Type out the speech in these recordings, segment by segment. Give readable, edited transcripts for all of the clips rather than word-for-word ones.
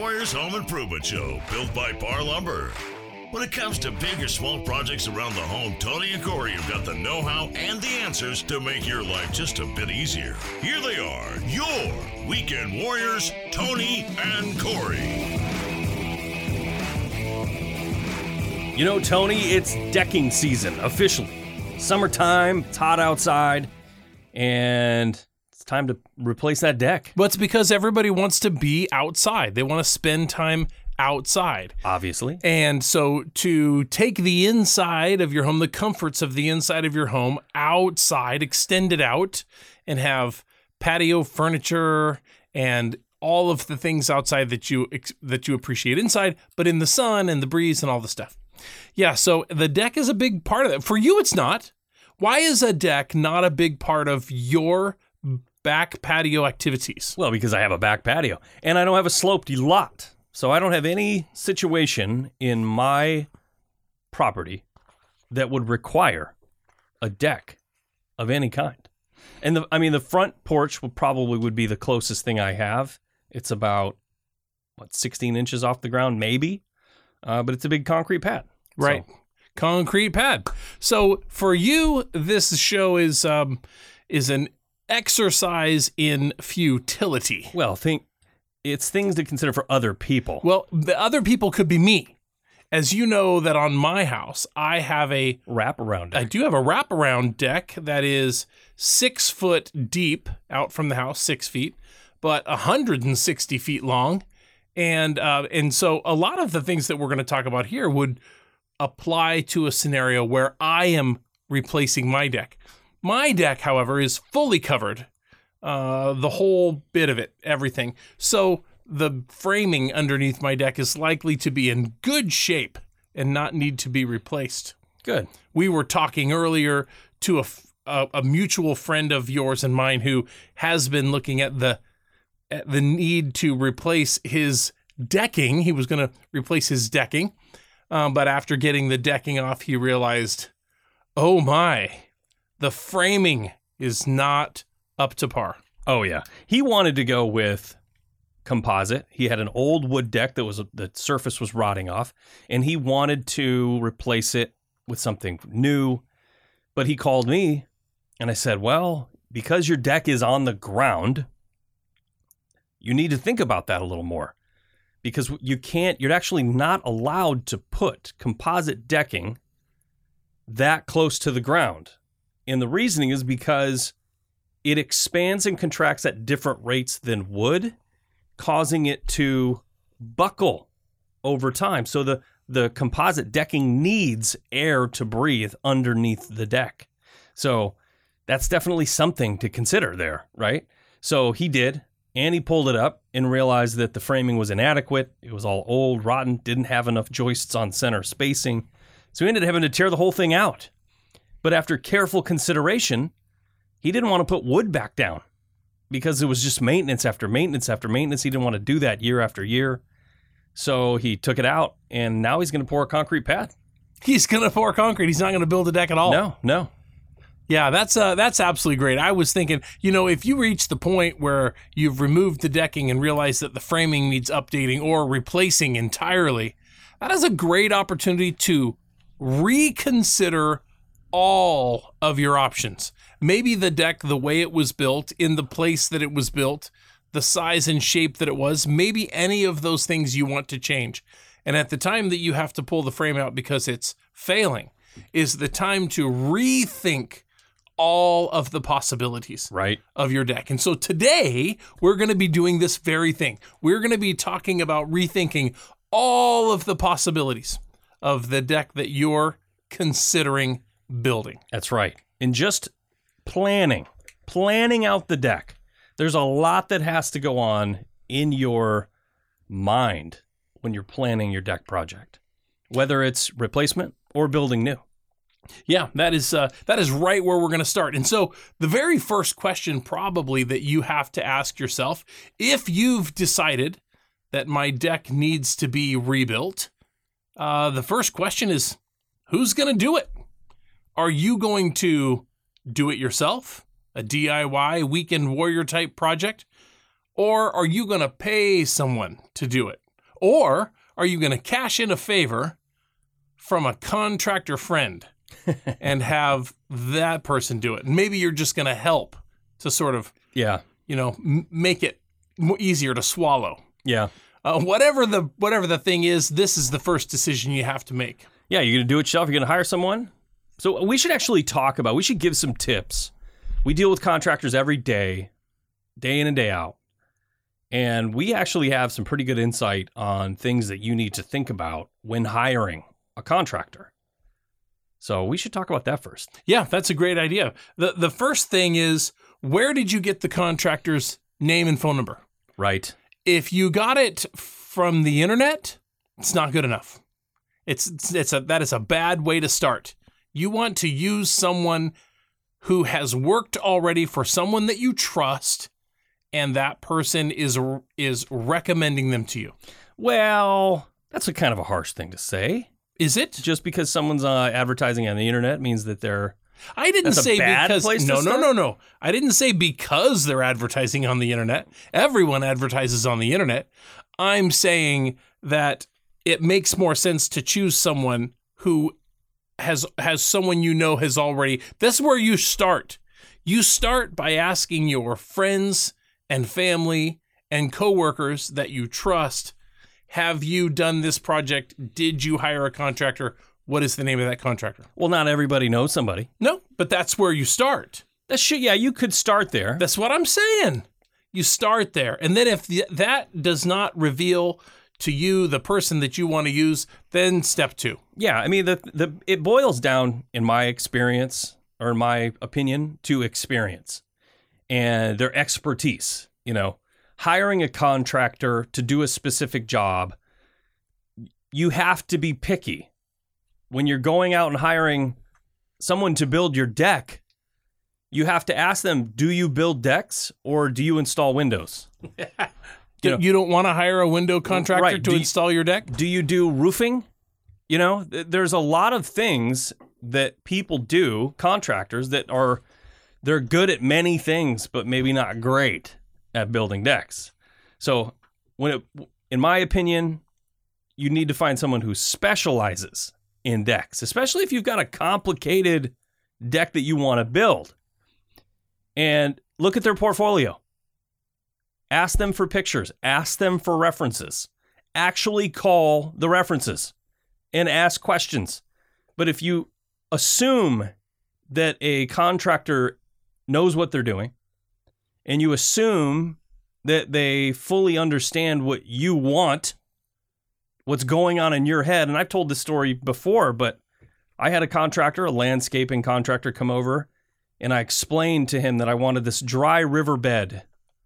Warriors Home Improvement Show, built by Par Lumber. When it comes to big or small projects around the home, Tony and Corey have got the know-how and the answers to make your life just a bit easier. Here they are, your Weekend Warriors, Tony and Corey. You know, Tony, it's decking season, officially. Summertime, it's hot outside, and it's time to replace that deck. Well, it's because everybody wants to be outside. They want to spend time outside. Obviously. And so to take the inside of your home, the comforts of the inside of your home outside, extend it out, and have patio furniture and all of the things outside that you appreciate inside, but in the sun and the breeze and all the stuff. Yeah, so the deck is a big part of that. For you, it's not. Why is a deck not a big part of your back patio activities? Well, because I have a back patio, and I don't have a sloped lot. So I don't have any situation in my property that would require a deck of any kind. And the front porch would be the closest thing I have. It's about, 16 inches off the ground, maybe. But it's a big concrete pad. Right. So. Concrete pad. So for you, this show is an exercise in futility. Well, it's things to consider for other people. Well, the other people could be me. As you know that on my house, I have a wraparound deck. I do have a wraparound deck that is 6 foot deep out from the house, 6 feet, but 160 feet long. And so a lot of the things that we're going to talk about here would apply to a scenario where I am replacing my deck. My deck, however, is fully covered. The whole bit of it, everything. So the framing underneath my deck is likely to be in good shape and not need to be replaced. Good. We were talking earlier to a mutual friend of yours and mine who has been looking at the need to replace his decking. He was going to replace his decking, but after getting the decking off, he realized, oh my, the framing is not up to par. Oh, yeah. He wanted to go with composite. He had an old wood deck the surface was rotting off, and he wanted to replace it with something new. But he called me, and I said, well, because your deck is on the ground, you need to think about that a little more. Because you're actually not allowed to put composite decking that close to the ground. And the reasoning is because it expands and contracts at different rates than wood, causing it to buckle over time. So the composite decking needs air to breathe underneath the deck. So that's definitely something to consider there, right? So he did, and he pulled it up and realized that the framing was inadequate. It was all old, rotten, didn't have enough joists on center spacing. So he ended up having to tear the whole thing out. But after careful consideration, he didn't want to put wood back down because it was just maintenance after maintenance after maintenance. He didn't want to do that year after year. So he took it out, and now he's going to pour a concrete pad. He's going to pour concrete. He's not going to build a deck at all. No. Yeah, that's absolutely great. I was thinking, if you reach the point where you've removed the decking and realize that the framing needs updating or replacing entirely, that is a great opportunity to reconsider all of your options. Maybe the deck, the way it was built, in the place that it was built, the size and shape that it was, maybe any of those things you want to change. And at the time that you have to pull the frame out because it's failing, is the time to rethink all of the possibilities of your deck. And so today, we're going to be doing this very thing. We're going to be talking about rethinking all of the possibilities of the deck that you're considering building. That's right. And just planning out the deck. There's a lot that has to go on in your mind when you're planning your deck project, whether it's replacement or building new. Yeah, that is right where we're going to start. And so the very first question probably that you have to ask yourself, if you've decided that my deck needs to be rebuilt, the first question is, who's going to do it? Are you going to do it yourself, a DIY weekend warrior type project, or are you going to pay someone to do it? Or are you going to cash in a favor from a contractor friend and have that person do it? And maybe you're just going to help to sort of, Yeah. make it easier to swallow. Yeah. Whatever the thing is, this is the first decision you have to make. Yeah, you're going to do it yourself? You're going to hire someone? So we should actually we should give some tips. We deal with contractors every day in and day out. And we actually have some pretty good insight on things that you need to think about when hiring a contractor. So we should talk about that first. Yeah, that's a great idea. The first thing is, where did you get the contractor's name and phone number? Right. If you got it from the internet, it's not good enough. That is a bad way to start. You want to use someone who has worked already for someone that you trust, and that person is recommending them to you. Well, that's a kind of a harsh thing to say. Is it? Just because someone's advertising on the internet means that they're... I didn't That's a say bad because place to no. start? I didn't say because they're advertising on the internet. Everyone advertises on the internet. I'm saying that it makes more sense to choose someone who has someone has already. That's where you start. You start by asking your friends and family and coworkers that you trust, have you done this project? Did you hire a contractor? What is the name of that contractor? Well, not everybody knows somebody. No, but that's where you start. Yeah, you could start there. That's what I'm saying. You start there. And then if that does not reveal to you the person that you want to use, then step 2. Yeah, I mean, it boils down, in my experience, or in my opinion, to experience and their expertise. Hiring a contractor to do a specific job, you have to be picky. When you're going out and hiring someone to build your deck, you have to ask them, do you build decks or do you install windows? You don't want to hire a window contractor to install your deck? Do you do roofing? There's a lot of things that people do, contractors, they're good at many things, but maybe not great at building decks. So in my opinion, you need to find someone who specializes in decks, especially if you've got a complicated deck that you want to build. And look at their portfolio. Ask them for pictures. Ask them for references. Actually call the references and ask questions. But if you assume that a contractor knows what they're doing, and you assume that they fully understand what you want, what's going on in your head. And I've told this story before, but I had a landscaping contractor, come over, and I explained to him that I wanted this dry riverbed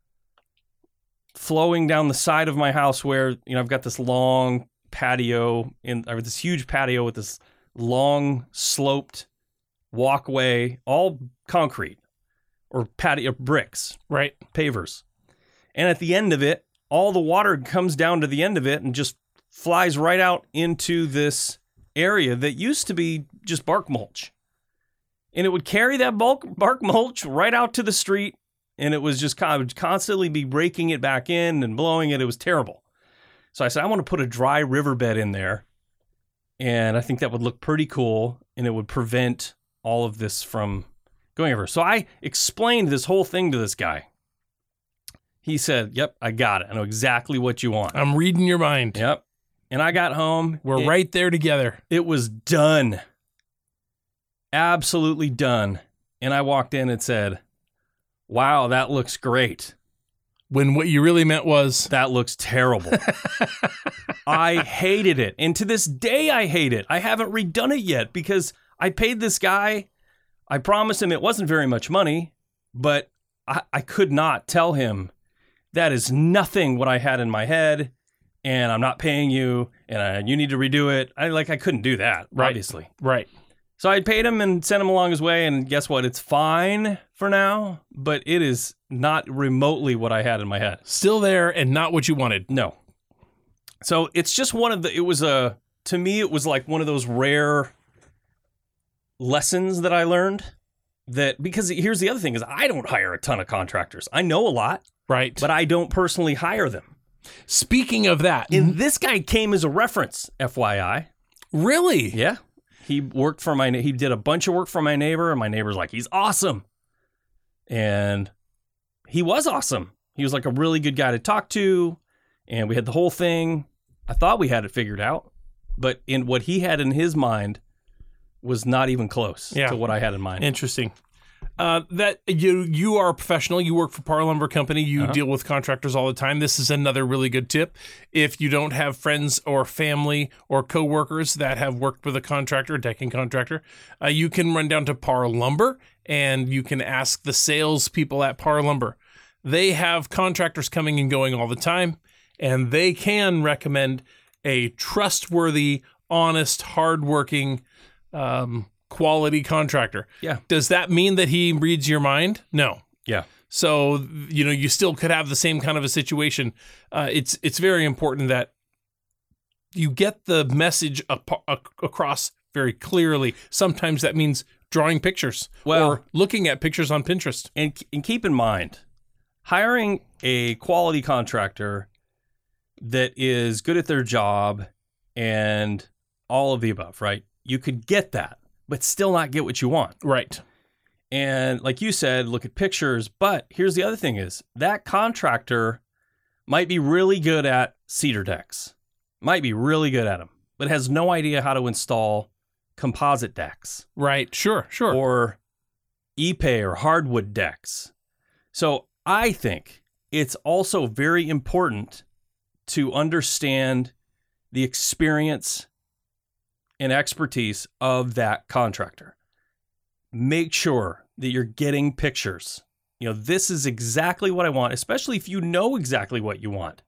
flowing down the side of my house where, I've got this long patio, I have this huge patio with this long sloped walkway, all concrete or patio bricks, right? Pavers. And at the end of it, all the water comes down to the end of it and just flies right out into this area that used to be just bark mulch. And it would carry that bark mulch right out to the street, and it was just constantly be breaking it back in and blowing it. It was terrible. So I said, I want to put a dry riverbed in there, and I think that would look pretty cool, and it would prevent all of this from going over. So I explained this whole thing to this guy. He said, yep, I got it. I know exactly what you want. I'm reading your mind. Yep. And I got home. We're right there together. It was done. Absolutely done. And I walked in and said, wow, that looks great. When what you really meant was... That looks terrible. I hated it. And to this day, I hate it. I haven't redone it yet because I paid this guy. I promised him it wasn't very much money, but I could not tell him that is nothing what I had in my head, and I'm not paying you, and you need to redo it. I couldn't do that, right. Obviously. Right. So I paid him and sent him along his way, and guess what? It's fine for now, but it is not remotely what I had in my head. Still there and not what you wanted. No. So it's just to me, it was like one of those rare lessons that I learned, that because here's the other thing is I don't hire a ton of contractors. I know a lot. Right. But I don't personally hire them. Speaking of that, And this guy came as a reference, FYI. really? Yeah. He worked for he did a bunch of work for my neighbor, and my neighbor's like, he's awesome. And he was awesome. He was like a really good guy to talk to, and we had the whole thing. I thought we had it figured out, but in what he had in his mind was not even close to what I had in mind. Interesting. That you are a professional. You work for Parr Lumber Company. You deal with contractors all the time. This is another really good tip. If you don't have friends or family or coworkers that have worked with a contractor, a decking contractor, you can run down to Parr Lumber and you can ask the sales people at Parr Lumber. They have contractors coming and going all the time, and they can recommend a trustworthy, honest, hardworking, quality contractor. Yeah. Does that mean that he reads your mind? No. Yeah. So, you still could have the same kind of a situation. It's very important that you get the message across very clearly. Sometimes that means drawing pictures or looking at pictures on Pinterest. And keep in mind, hiring a quality contractor that is good at their job and all of the above, right? You could get that, but still not get what you want. Right. And like you said, look at pictures. But here's the other thing is that contractor might be really good at cedar decks, might be really good at them, but has no idea how to install composite decks. Right. Sure. Or Ipe or hardwood decks. So I think it's also very important to understand the experience and expertise of that contractor. Make sure that you're getting pictures. This is exactly what I want, especially if you know exactly what you want.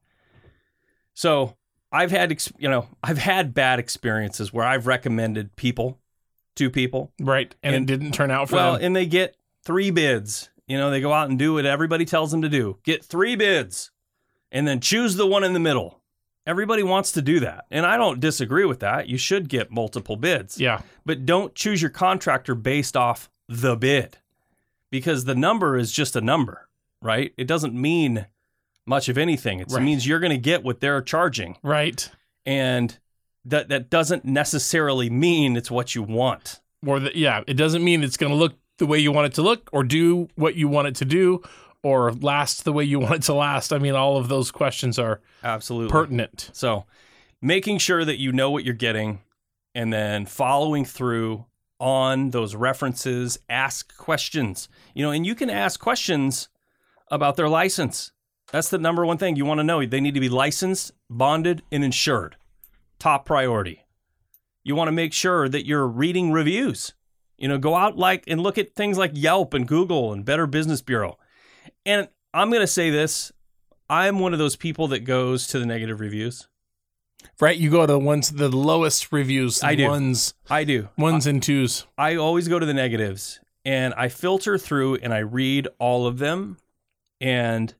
So I've had bad experiences where I've recommended people to people. Right. And it didn't turn out for them. And they get 3 bids. They go out and do what everybody tells them to do. Get 3 bids and then choose the one in the middle. Everybody wants to do that. And I don't disagree with that. You should get multiple bids. Yeah. But don't choose your contractor based off the bid, because the number is just a number, right? It doesn't mean much of anything. It means you're going to get what they're charging. Right. And that doesn't necessarily mean it's what you want. It doesn't mean it's going to look the way you want it to look or do what you want it to do or last the way you want it to last. I mean, all of those questions are absolutely pertinent. So making sure that you know what you're getting and then following through on those references, ask questions, and you can ask questions about their license. That's the number one thing you want to know. They need to be licensed, bonded, and insured. Top priority. You want to make sure that you're reading reviews. Go out and look at things like Yelp and Google and Better Business Bureau. And I'm going to say this. I'm one of those people that goes to the negative reviews. Right. You go to the lowest reviews. I do. I do. Ones and twos. I always go to the negatives and I filter through and I read all of them. And,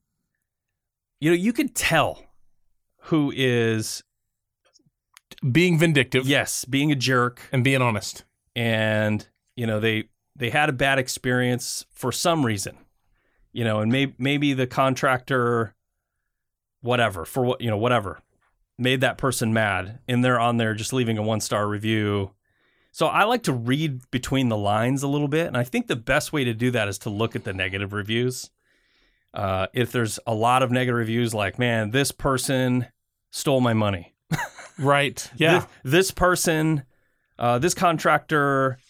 you can tell who is being vindictive. Yes. Being a jerk. And being honest. And, they had a bad experience for some reason. And maybe the contractor, whatever, made that person mad, and they're on there just leaving a 1-star review. So I like to read between the lines a little bit, and I think the best way to do that is to look at the negative reviews. If there's a lot of negative reviews, like, man, this person stole my money. Right. Yeah. This person, this contractor,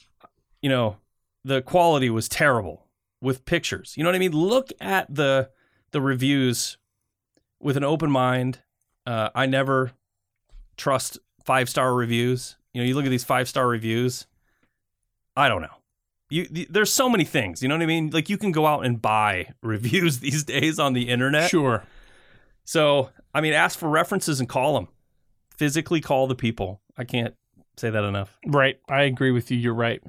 the quality was terrible. With pictures. You know what I mean? Look at the reviews with an open mind. I never trust 5-star reviews. You look at these 5-star reviews. I don't know. There's so many things. You know what I mean? Like, you can go out and buy reviews these days on the internet. Sure. So, ask for references and call them. Physically call the people. I can't say that enough. Right. I agree with you. You're right.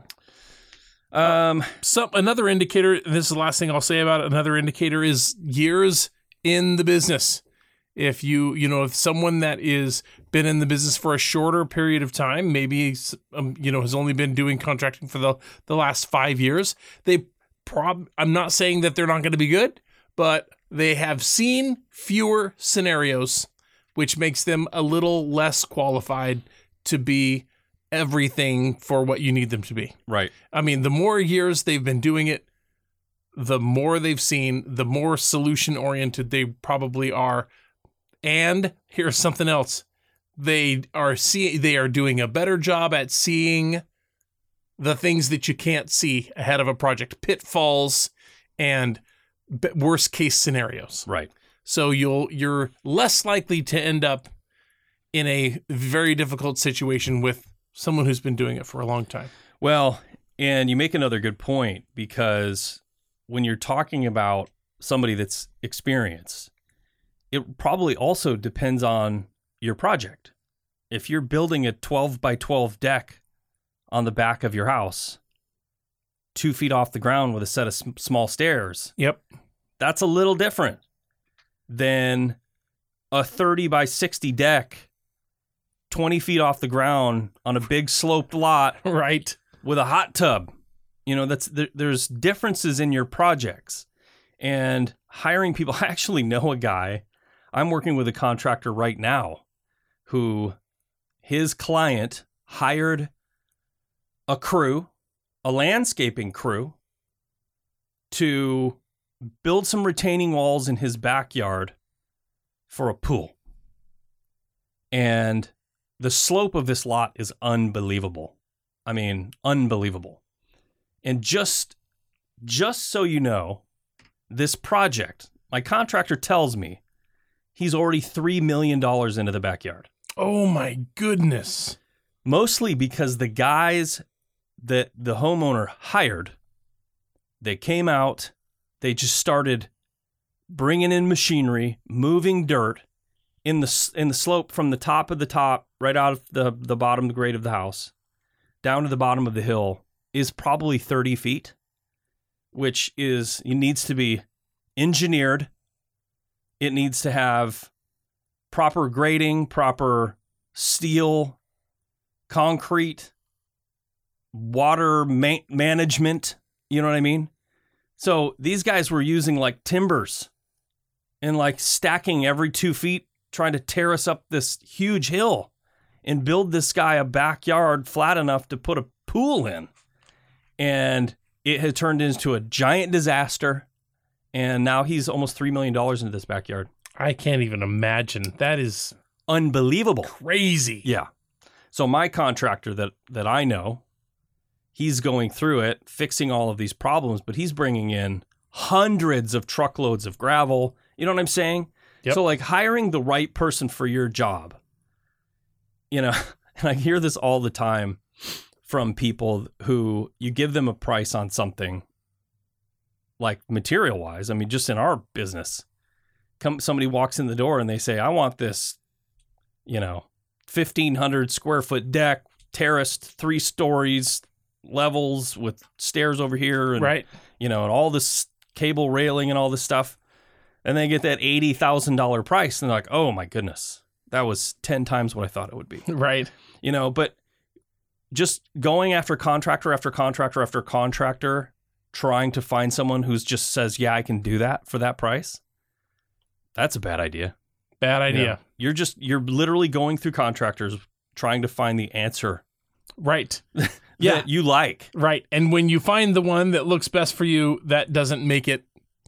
Another indicator, this is the last thing I'll say about it, another indicator is years in the business. If if someone that is been in the business for a shorter period of time, maybe, has only been doing contracting for the last 5 years, I'm not saying that they're not going to be good, but they have seen fewer scenarios, which makes them a little less qualified to be everything for what you need them to be. Right. I mean, the more years they've been doing it, the more they've seen, the more solution-oriented they probably are. And here's something else. They are doing a better job at seeing the things that you can't see ahead of a project, pitfalls and worst case scenarios. Right. So you're less likely to end up in a very difficult situation with someone who's been doing it for a long time. Well, and you make another good point, because when you're talking about somebody that's experienced, it probably also depends on your project. If you're building a 12 by 12 deck on the back of your house, 2 feet off the ground with a set of small stairs, Yep. that's a little different than a 30 by 60 deck, 20 feet off the ground on a big sloped lot Right. with a hot tub. You know, there's differences in your projects. And hiring people, I actually know a guy, I'm working with a contractor right now who his client hired a crew, a landscaping crew, to build some retaining walls in his backyard for a pool. And the slope of this lot is unbelievable. I mean, unbelievable. And just so you know, this project, my contractor tells me he's already $3 million into the backyard. Oh my goodness. Mostly because the guys that the homeowner hired, they came out, they just started bringing in machinery, moving dirt in the slope from the top of the top, right out of the bottom of the grade of the house, down to the bottom of the hill, is probably 30 feet, which is, it needs to be engineered. It needs to have proper grading, proper steel, concrete, water management. You know what I mean? So these guys were using like timbers and like stacking every 2 feet, trying to tear us up this huge hill and build this guy a backyard flat enough to put a pool in. And it had turned into a giant disaster. And now he's almost $3 million into this backyard. I can't even imagine. That is Unbelievable. crazy. Yeah. So my contractor that I know, he's going through it, fixing all of these problems, but he's bringing in hundreds of truckloads of gravel. You know what I'm saying? Yep. So like hiring the right person for your job, you know, and I hear this all the time from people who you give them a price on something like material wise. I mean, just in our business, somebody walks in the door and they say, I want this, you know, 1,500 square foot deck, terraced, 3 stories, levels with stairs over here. And, Right. you know, and all this cable railing and all this stuff. And they get that $80,000 price. And they're like, oh my goodness, that was 10 times what I thought it would be. Right. You know, but just going after contractor after contractor after contractor, trying to find someone who's just says, yeah, I can do that for that price. That's a bad idea. Bad idea. You know, you're literally going through contractors trying to find the answer. Right. Yeah. Yeah. You like. Right. And when you find the one that looks best for you, that doesn't make it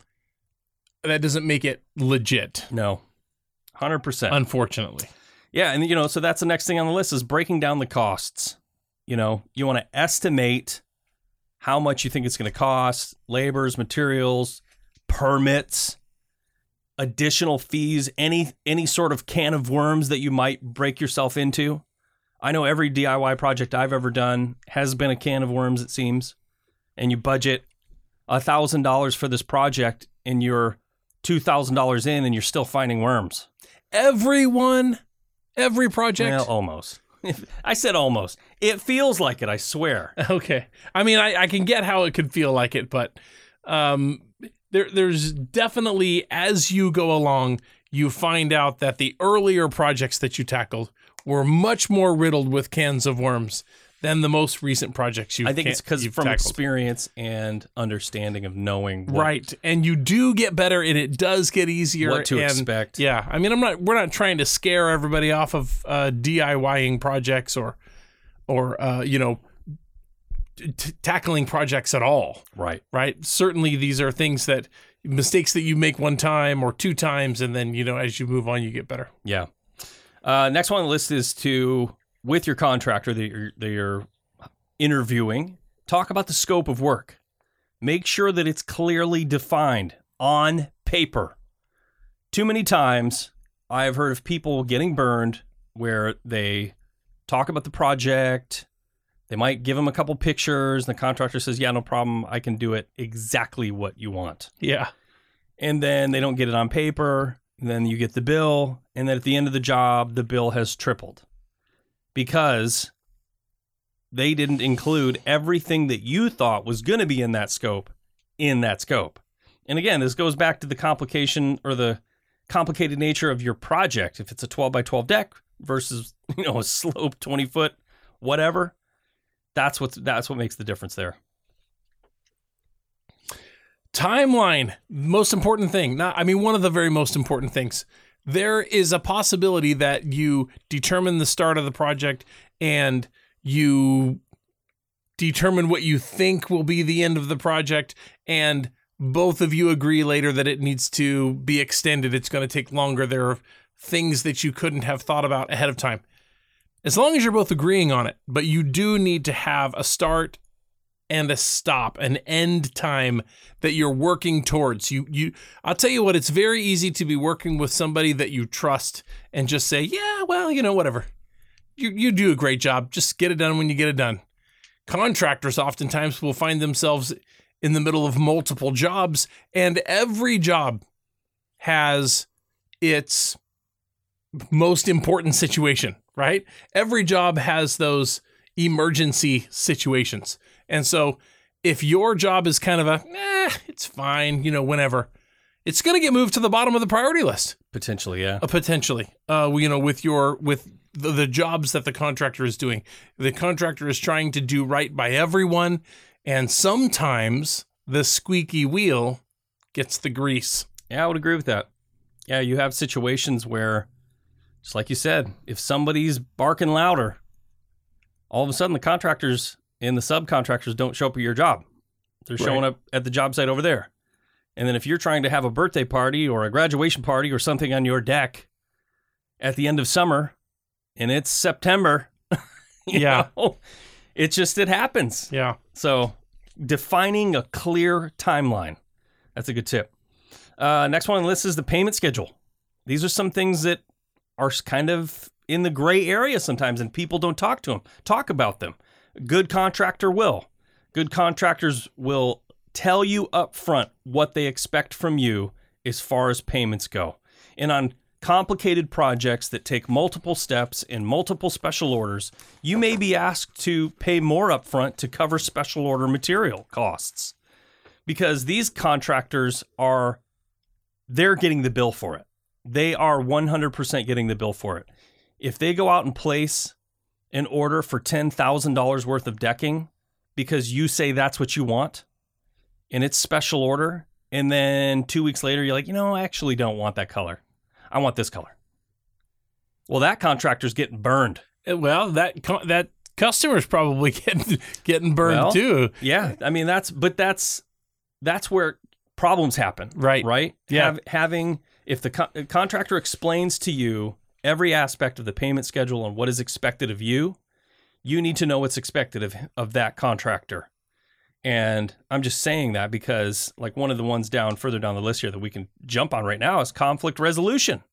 legit. No. 100%. Unfortunately. Yeah. And, you know, so that's the next thing on the list is breaking down the costs. You know, you want to estimate how much you think it's going to cost, labors, materials, permits, additional fees, any sort of can of worms that you might break yourself into. I know every DIY project I've ever done has been a can of worms, it seems. And you budget $1,000 for this project and you're $2,000 in and you're still finding worms. Every project. Well, almost. I said almost. It feels like it, I swear. Okay. I mean, I can get how it could feel like it, but there's definitely, as you go along, you find out that the earlier projects that you tackled were much more riddled with cans of worms than the most recent projects you've I think it's because from tackled. experience and understanding of knowing Right. And you do get better, and it does get easier. what to and, expect. Yeah. I mean, we're not trying to scare everybody off of DIYing projects or tackling projects at all. Right. Right. Certainly these are things mistakes that you make one time or two times, and then, as you move on, you get better. Yeah. Next one on the list is with your contractor that you're interviewing, talk about the scope of work. Make sure that it's clearly defined on paper. Too many times I've heard of people getting burned where they talk about the project. They might give them a couple pictures. And the contractor says, yeah, no problem. I can do it exactly what you want. Yeah. And then they don't get it on paper. And then you get the bill. And then at the end of the job, the bill has tripled because they didn't include everything that you thought was going to be in that scope. And again, this goes back to the complication or the complicated nature of your project. If it's a 12 by 12 deck versus, a slope 20 foot, whatever, that's what makes the difference there. Timeline, most important thing. One of the very most important things. There is a possibility that you determine the start of the project and you determine what you think will be the end of the project, and both of you agree later that it needs to be extended. It's going to take longer. There are things that you couldn't have thought about ahead of time. As long as you're both agreeing on it, but you do need to have a start and a stop, an end time that you're working towards. I'll tell you what, it's very easy to be working with somebody that you trust and just say, yeah, well, whatever. You do a great job. Just get it done when you get it done. Contractors oftentimes will find themselves in the middle of multiple jobs, and every job has its most important situation, right? Every job has those emergency situations. And so if your job is kind of it's fine, whenever, it's going to get moved to the bottom of the priority list. Potentially, yeah. Potentially. With the jobs that the contractor is doing. The contractor is trying to do right by everyone, and sometimes the squeaky wheel gets the grease. Yeah, I would agree with that. Yeah, you have situations where, just like you said, if somebody's barking louder, all of a sudden the contractors and the subcontractors don't show up at your job. They're showing up at the job site over there. And then if you're trying to have a birthday party or a graduation party or something on your deck at the end of summer and it's September, it happens. Yeah. So defining a clear timeline. That's a good tip. Next one on the list is the payment schedule. These are some things that are kind of in the gray area sometimes, and people don't talk about them. Good contractor will. Good contractors will tell you up front what they expect from you as far as payments go. And on complicated projects that take multiple steps and multiple special orders, you may be asked to pay more upfront to cover special order material costs, because these contractors they're getting the bill for it. They are 100% getting the bill for it. If they go out and place an order for $10,000 worth of decking because you say that's what you want and it's special order, and then 2 weeks later you're like, I actually don't want that color. I want this color. Well, that contractor's getting burned. Well, that customer's probably getting burned too. Yeah, that's where problems happen. Right? Yeah. If the contractor explains to you every aspect of the payment schedule and what is expected of you, you need to know what's expected of that contractor. And I'm just saying that because, like, one of the ones further down the list here that we can jump on right now is conflict resolution.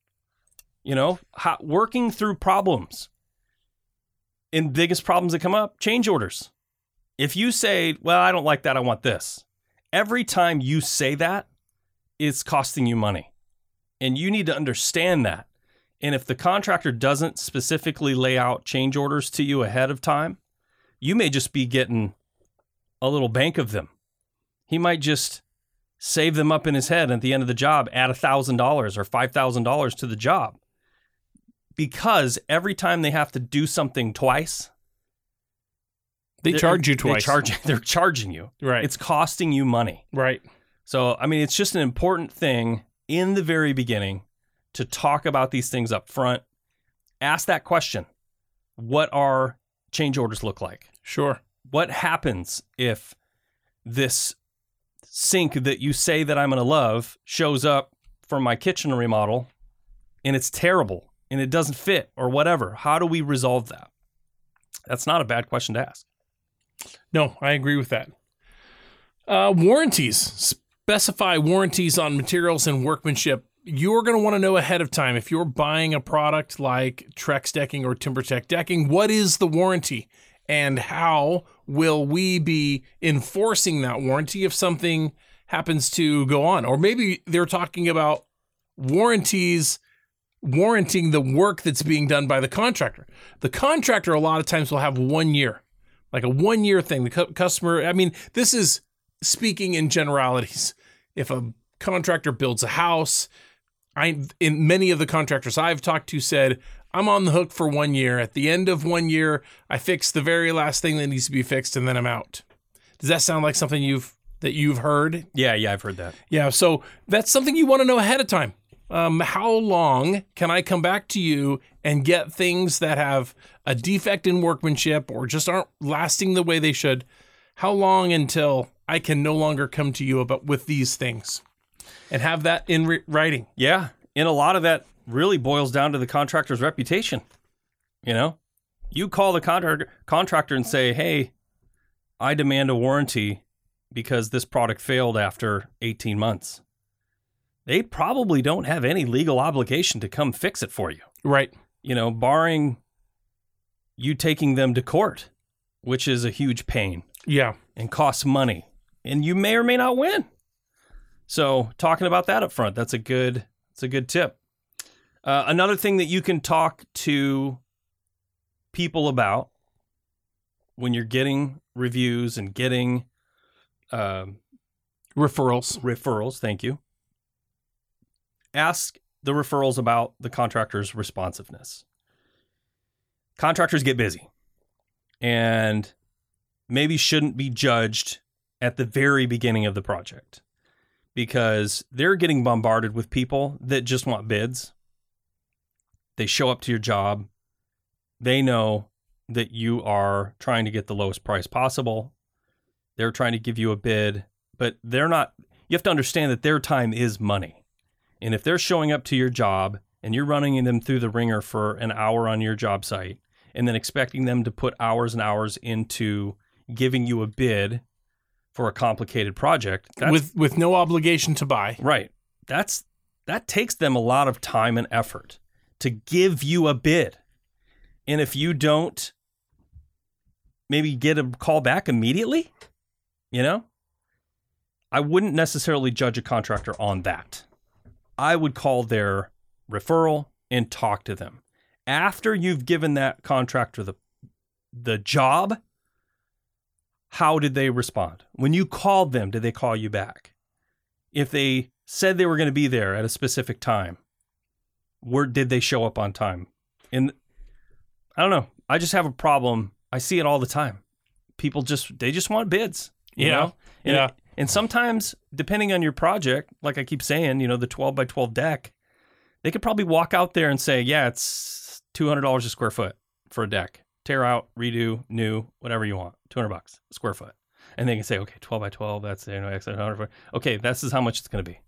Working through problems. And biggest problems that come up, change orders. If you say, well, I don't like that, I want this. Every time you say that, it's costing you money. And you need to understand that. And if the contractor doesn't specifically lay out change orders to you ahead of time, you may just be getting a little bank of them. He might just save them up in his head at the end of the job, add $1,000 or $5,000 to the job. Because every time they have to do something twice, They charge you twice. They're charging you. Right. It's costing you money. Right. So, I mean, it's just an important thing in the very beginning to talk about these things up front. Ask that question. What are change orders look like? Sure. What happens if this sink that you say that I'm going to love shows up for my kitchen remodel and it's terrible and it doesn't fit or whatever? How do we resolve that? That's not a bad question to ask. No, I agree with that. Warranties. Specify warranties on materials and workmanship. You're going to want to know ahead of time. If you're buying a product like Trex decking or TimberTech decking, what is the warranty? And how will we be enforcing that warranty if something happens to go on? Or maybe they're talking about warranties warranting the work that's being done by the contractor. The contractor a lot of times will have 1 year, like a 1 year thing. The customer, I mean, this is speaking in generalities. If a contractor builds a house, in many of the contractors I've talked to said, I'm on the hook for 1 year. At the end of 1 year, I fix the very last thing that needs to be fixed, and then I'm out. Does that sound like something you've heard? Yeah, I've heard that. Yeah, so that's something you want to know ahead of time. How long can I come back to you and get things that have a defect in workmanship or just aren't lasting the way they should? How long until I can no longer come to you with these things and have that in writing? Yeah, and a lot of that really boils down to the contractor's reputation. You know, you call the contractor and say, hey, I demand a warranty because this product failed after 18 months. They probably don't have any legal obligation to come fix it for you. Right. You know, barring you taking them to court, which is a huge pain. Yeah. And costs money. And you may or may not win. So talking about that up front, that's a good tip. Another thing that you can talk to people about when you're getting reviews and getting referrals, thank you. Ask the referrals about the contractor's responsiveness. Contractors get busy and maybe shouldn't be judged at the very beginning of the project because they're getting bombarded with people that just want bids. They show up to your job. They know that you are trying to get the lowest price possible. They're trying to give you a bid, but they're not. You have to understand that their time is money. And if they're showing up to your job and you're running them through the ringer for an hour on your job site and then expecting them to put hours and hours into giving you a bid for a complicated project. With no obligation to buy. Right. That takes them a lot of time and effort to give you a bid. And if you don't maybe get a call back immediately, you know, I wouldn't necessarily judge a contractor on that. I would call their referral and talk to them. After you've given that contractor the job, how did they respond? When you called them, did they call you back? If they said they were going to be there at a specific time, did they show up on time? And I don't know. I just have a problem. I see it all the time. People just want bids. You know? Yeah. And sometimes, depending on your project, like I keep saying, you know, the 12 by 12 deck, they could probably walk out there and say, yeah, it's $200 a square foot for a deck. Tear out, redo, new, whatever you want, $200 a square foot. And they can say, okay, 12 by 12, that's, you know, $100. Okay, this is how much it's going to be.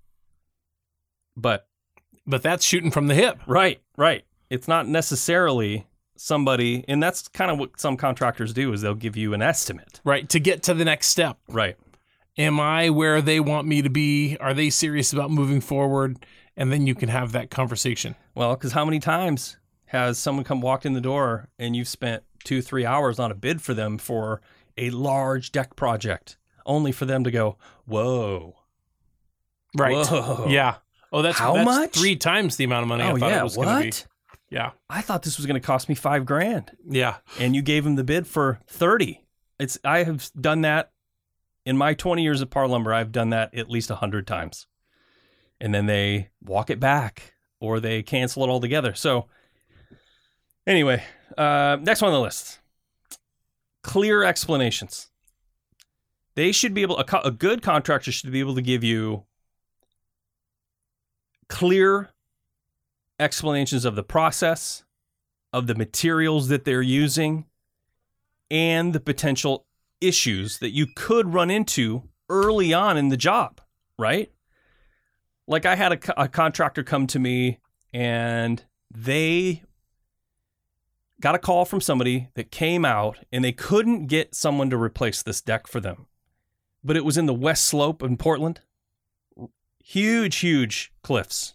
But that's shooting from the hip. Right. It's not necessarily somebody, and that's kind of what some contractors do, is they'll give you an estimate. Right, to get to the next step. Right. Am I where they want me to be? Are they serious about moving forward? And then you can have that conversation. Well, because how many times has someone walked in the door and you've spent 2-3 hours on a bid for them for a large deck project, only for them to go, whoa. Right. Whoa. Yeah. Oh, that's much? 3 times the amount of money I thought it was going to be. Yeah. I thought this was going to cost me $5,000. Yeah. And you gave them the bid for 30. I have done that in my 20 years at Par Lumber. I've done that at least 100 times. And then they walk it back or they cancel it altogether. So anyway, next one on the list. clear explanations. They should be able, a good contractor should be able to give you clear explanations of the process, of the materials that they're using, and the potential issues that you could run into early on in the job, right? Like I had a contractor come to me and they got a call from somebody that came out and they couldn't get someone to replace this deck for them. But it was in the West Slope in Portland. Huge, huge cliffs.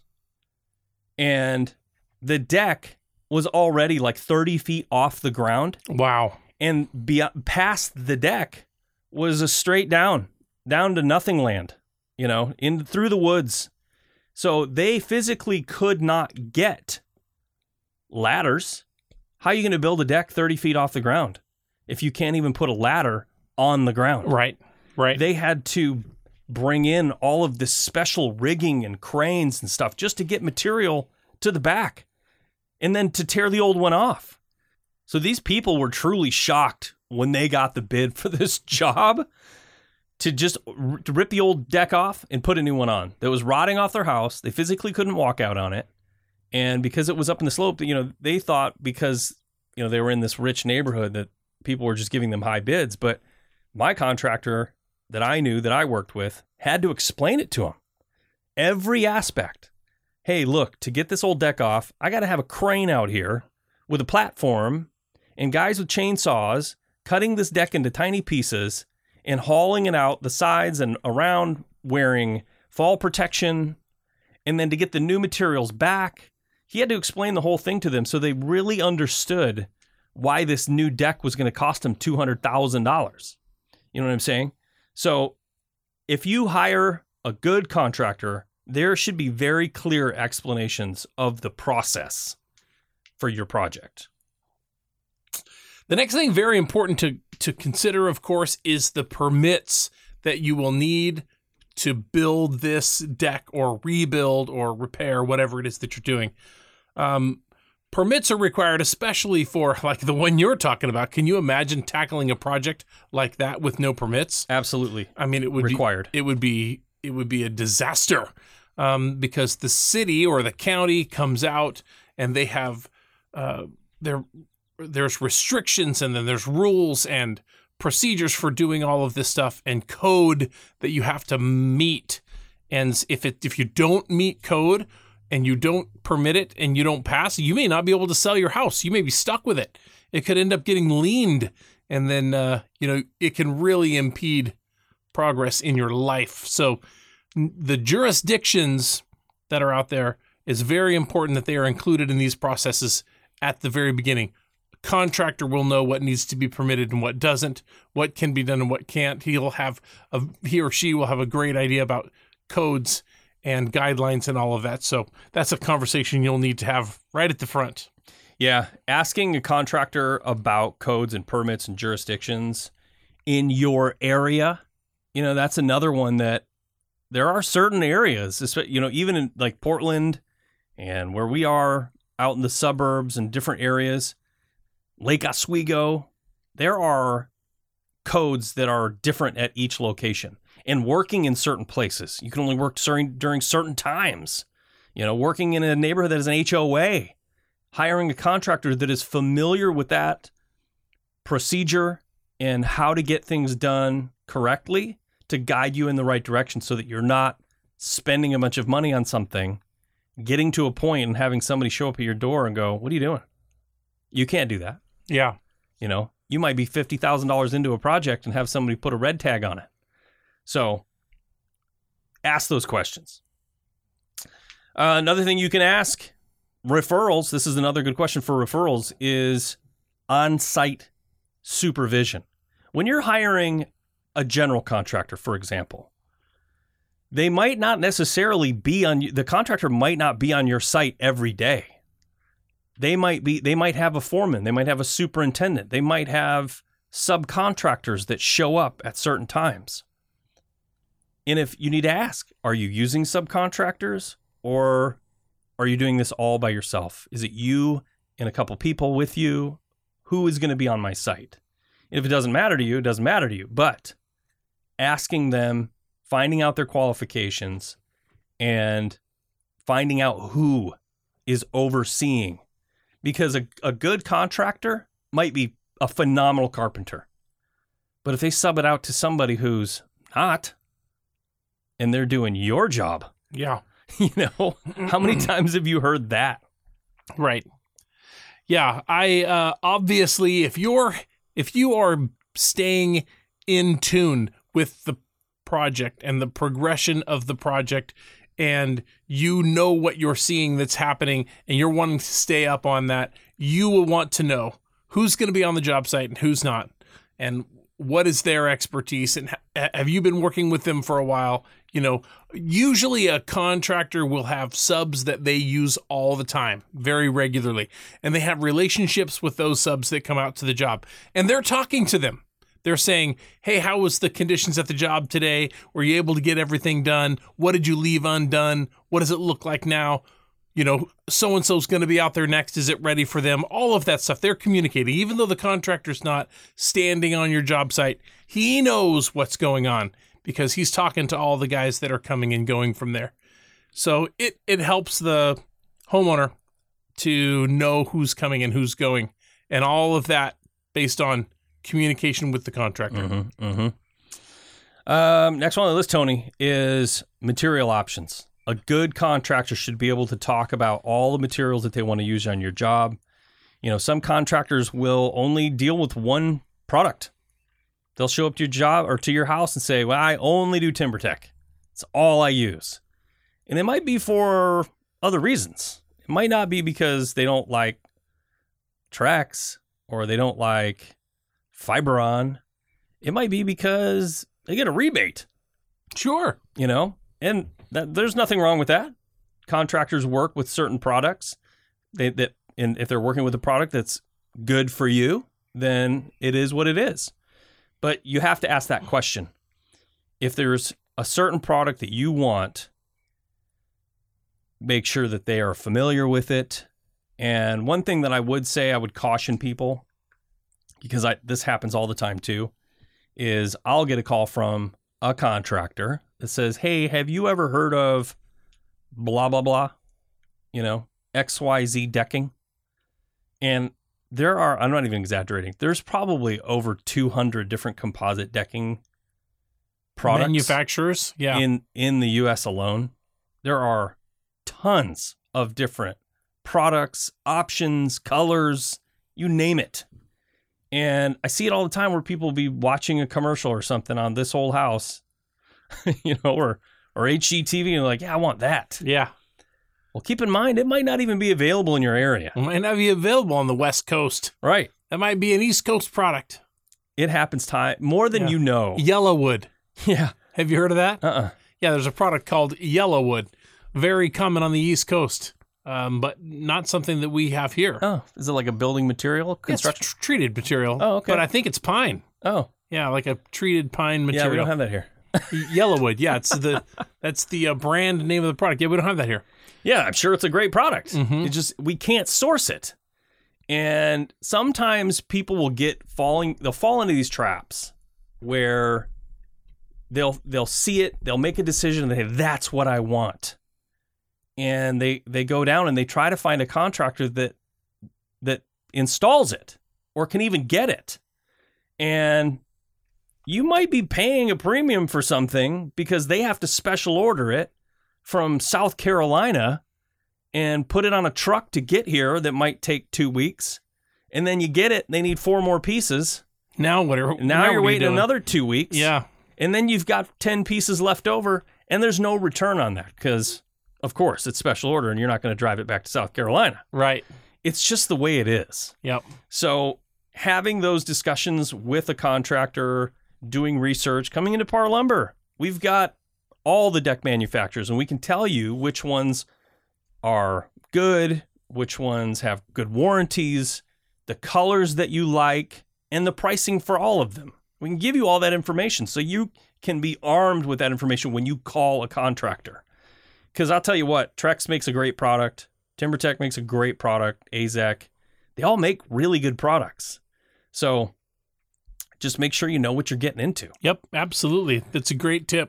And the deck was already like 30 feet off the ground. Wow. And past the deck was a straight down to nothing land, through the woods. So they physically could not get ladders. How are you going to build a deck 30 feet off the ground if you can't even put a ladder on the ground? Right. They had to bring in all of this special rigging and cranes and stuff just to get material to the back and then to tear the old one off. So these people were truly shocked when they got the bid for this job to just rip the old deck off and put a new one on that was rotting off their house. They physically couldn't walk out on it. And because it was up in the slope, they thought because, they were in this rich neighborhood that people were just giving them high bids. But my contractor that I knew, that I worked with, had to explain it to them. Every aspect. Hey, look, to get this old deck off, I got to have a crane out here with a platform and guys with chainsaws cutting this deck into tiny pieces and hauling it out the sides and around, wearing fall protection, and then to get the new materials back. He had to explain the whole thing to them so they really understood why this new deck was going to cost them $200,000. You know what I'm saying? So if you hire a good contractor, there should be very clear explanations of the process for your project. The next thing very important to consider, of course, is the permits that you will need to build this deck or rebuild or repair whatever it is that you're doing. Permits are required, especially for like the one you're talking about. Can you imagine tackling a project like that with no permits? Absolutely. I mean, it would required. It would be a disaster because the city or the county comes out and they have there's restrictions and then there's rules and procedures for doing all of this stuff and code that you have to meet. And if you don't meet code and you don't permit it and you don't pass, you may not be able to sell your house. You may be stuck with it. It could end up getting liened, and then it can really impede progress in your life. So the jurisdictions that are out there, is very important that they are included in these processes at the very beginning. Contractor will know what needs to be permitted and what doesn't, what can be done and what can't. He or she will have a great idea about codes and guidelines and all of that. So that's a conversation you'll need to have right at the front. Yeah. Asking a contractor about codes and permits and jurisdictions in your area, that's another one that there are certain areas, even in like Portland and where we are out in the suburbs and different areas, Lake Oswego, there are codes that are different at each location. And working in certain places, you can only work during certain times. Working in a neighborhood that is an HOA, hiring a contractor that is familiar with that procedure and how to get things done correctly to guide you in the right direction so that you're not spending a bunch of money on something, getting to a point and having somebody show up at your door and go, "What are you doing?" You can't do that. Yeah. You might be $50,000 into a project and have somebody put a red tag on it. So ask those questions. Another thing you can ask, referrals, this is another good question for referrals, is on-site supervision. When you're hiring a general contractor, for example, they might not necessarily the contractor might not be on your site every day. They might have a foreman, they might have a superintendent, they might have subcontractors that show up at certain times. And if you need to ask, are you using subcontractors or are you doing this all by yourself? Is it you and a couple people with you? Who is going to be on my site? If it doesn't matter to you, it doesn't matter to you. But asking them, finding out their qualifications, and finding out who is overseeing. Because a good contractor might be a phenomenal carpenter. But if they sub it out to somebody who's not, and they're doing your job, Yeah. How many times have you heard that? Right. Yeah. I obviously, if you are staying in tune with the project and the progression of the project, and you know what you're seeing that's happening, and you're wanting to stay up on that, you will want to know who's going to be on the job site and who's not, and what is their expertise, and have you been working with them for a while? Usually a contractor will have subs that they use all the time, very regularly, and they have relationships with those subs that come out to the job, and they're talking to them. They're saying, hey, how was the conditions at the job today? Were you able to get everything done? What did you leave undone? What does it look like now? So-and-so's going to be out there next. Is it ready for them? All of that stuff. They're communicating. Even though the contractor's not standing on your job site, he knows what's going on because he's talking to all the guys that are coming and going from there. So it helps the homeowner to know who's coming and who's going, and all of that based on communication with the contractor. Next one on the list, Tony, is material options. A good contractor should be able to talk about all the materials that they want to use on your job. Some contractors will only deal with one product. They'll show up to your job or to your house and say, well, I only do TimberTech. It's all I use. And it might be for other reasons. It might not be because they don't like Trex or they don't like Fiberon. It might be because they get a rebate. Sure. And there's nothing wrong with that. Contractors work with certain products. And if they're working with a product that's good for you, then it is what it is. But you have to ask that question. If there's a certain product that you want, make sure that they are familiar with it. And one thing that I would say, I would caution people, because this happens all the time too, is I'll get a call from a contractor that says, hey, have you ever heard of blah, blah, blah, XYZ decking? And there are, I'm not even exaggerating, there's probably over 200 different composite decking products. Manufacturers, yeah. In the U.S. alone. There are tons of different products, options, colors, you name it. And I see it all the time where people will be watching a commercial or something on This Old House, or HGTV, and they're like, yeah, I want that. Yeah. Well, keep in mind, it might not even be available in your area. It might not be available on the West Coast. Right. That might be an East Coast product. It happens more than you know. Yellowwood. Yeah. Have you heard of that? Uh-uh. Yeah, there's a product called Yellowwood. Very common on the East Coast, but not something that we have here. Oh, is it like a building material? Construction? It's treated material. Oh, okay. But I think it's pine. Oh. Yeah, like a treated pine material. Yeah, we don't have that here. Yellowwood. Yeah, that's the brand name of the product. Yeah, we don't have that here. Yeah, I'm sure it's a great product. Mm-hmm. It's just we can't source it. And sometimes people will they'll fall into these traps where they'll see it, they'll make a decision, and they say, that's what I want. And they go down and they try to find a contractor that installs it or can even get it. And you might be paying a premium for something because they have to special order it from South Carolina and put it on a truck to get here that might take 2 weeks. And then you get it, they need 4 more pieces. Now you're waiting another 2 weeks. Yeah. And then you've got 10 pieces left over, and there's no return on that because, of course, it's special order and you're not going to drive it back to South Carolina. Right. It's just the way it is. Yep. So having those discussions with a contractor, doing research, coming into Par Lumber, we've got all the deck manufacturers, and we can tell you which ones are good, which ones have good warranties, the colors that you like, and the pricing for all of them. We can give you all that information so you can be armed with that information when you call a contractor. Because I'll tell you what, Trex makes a great product. TimberTech makes a great product. AZEK. They all make really good products. So Just make sure you know what you're getting into. Yep, absolutely. That's a great tip.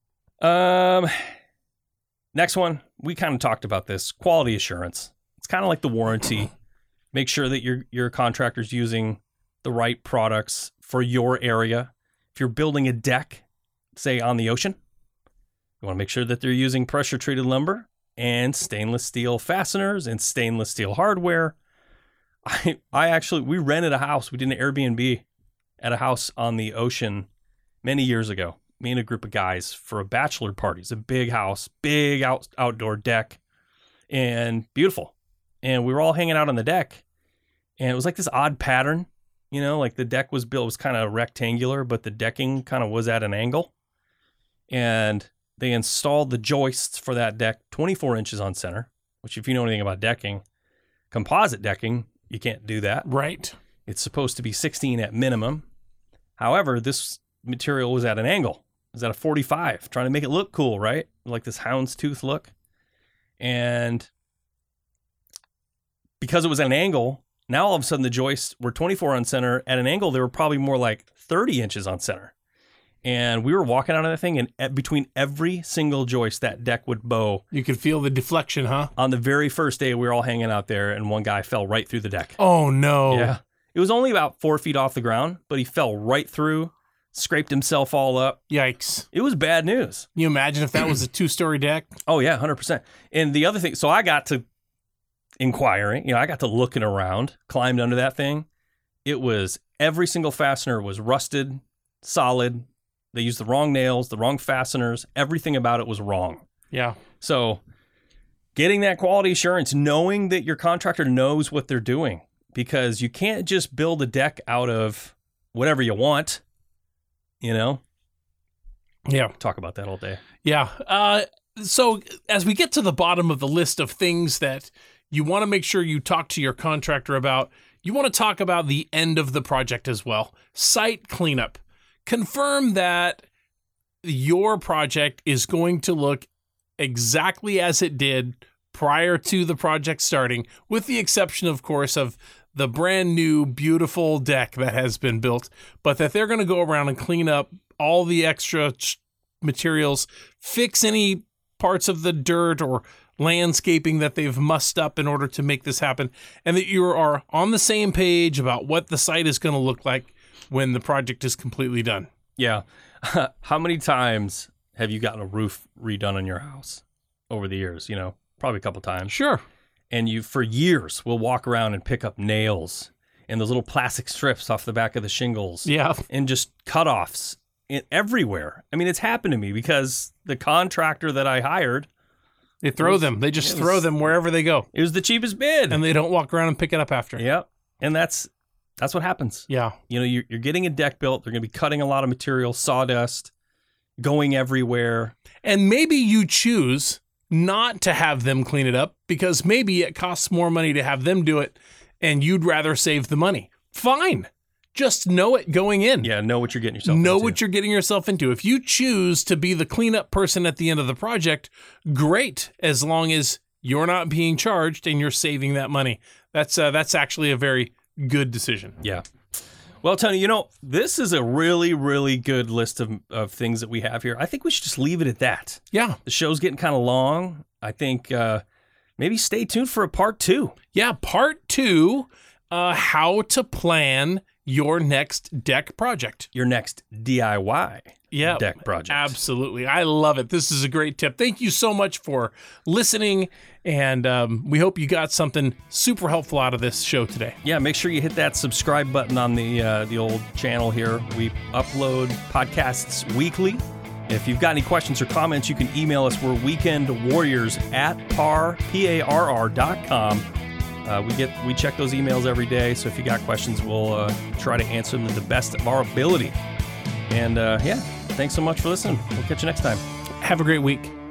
Next one, we kind of talked about this, quality assurance. It's kind of like the warranty. Make sure that your contractor's using the right products for your area. If you're building a deck, say on the ocean, you want to make sure that they're using pressure treated lumber and stainless steel fasteners and stainless steel hardware. We rented a house. We did an Airbnb at a house on the ocean many years ago. Me and a group of guys for a bachelor party. It's a big house, big outdoor deck, and beautiful. And we were all hanging out on the deck, and it was like this odd pattern, like the deck was built, it was kind of rectangular, but the decking kind of was at an angle. And they installed the joists for that deck 24 inches on center, which if you know anything about decking, composite decking, you can't do that. Right. It's supposed to be 16 at minimum. However, this material was at an angle. It was at a 45, trying to make it look cool, right? Like this houndstooth look. And because it was at an angle, now all of a sudden the joists were 24 on center. At an angle, they were probably more like 30 inches on center. And we were walking out of that thing, and between every single joist, that deck would bow. You could feel the deflection, huh? On the very first day, we were all hanging out there, and one guy fell right through the deck. Oh, no. Yeah. It was only about 4 feet off the ground, but he fell right through, scraped himself all up. Yikes. It was bad news. Can you imagine if that was a 2-story deck? Oh, yeah, 100%. And the other thing, so I got to inquiring, I got to looking around, climbed under that thing. It was, every single fastener was rusted, solid. They used the wrong nails, the wrong fasteners. Everything about it was wrong. Yeah. So getting that quality assurance, knowing that your contractor knows what they're doing, because you can't just build a deck out of whatever you want, Yeah. Talk about that all day. Yeah. So as we get to the bottom of the list of things that you want to make sure you talk to your contractor about, you want to talk about the end of the project as well. Site cleanup. Confirm that your project is going to look exactly as it did prior to the project starting, with the exception, of course, of the brand new, beautiful deck that has been built, but that they're going to go around and clean up all the extra materials, fix any parts of the dirt or landscaping that they've mussed up in order to make this happen, and that you are on the same page about what the site is going to look like when the project is completely done. Yeah. How many times have you gotten a roof redone on your house over the years? Probably a couple times. Sure. And you, for years, will walk around and pick up nails and those little plastic strips off the back of the shingles. Yeah. And just cutoffs everywhere. I mean, it's happened to me because the contractor that I hired, They throw them. They just throw them wherever they go. It was the cheapest bid. And they don't walk around and pick it up after. Yep. And that's what happens. Yeah. You're getting a deck built. They're going to be cutting a lot of material, sawdust, going everywhere. And maybe you choose not to have them clean it up because maybe it costs more money to have them do it and you'd rather save the money. Fine. Just know it going in. Yeah, know what you're getting yourself into. Know what you're getting yourself into. If you choose to be the cleanup person at the end of the project, great, as long as you're not being charged and you're saving that money. That's actually a very good decision. Yeah. Well, Tony, this is a really, really good list of things that we have here. I think we should just leave it at that. Yeah. The show's getting kind of long. I think maybe stay tuned for a part 2. Yeah, part 2, how to plan your next deck project. Your next DIY deck project. Absolutely. I love it. This is a great tip. Thank you so much for listening, and we hope you got something super helpful out of this show today. Yeah, make sure you hit that subscribe button on the old channel here. We upload podcasts weekly. If you've got any questions or comments, you can email us. We're weekendwarriors@parr.com. We check those emails every day, so if you got questions, we'll try to answer them to the best of our ability. And thanks so much for listening. We'll catch you next time. Have a great week.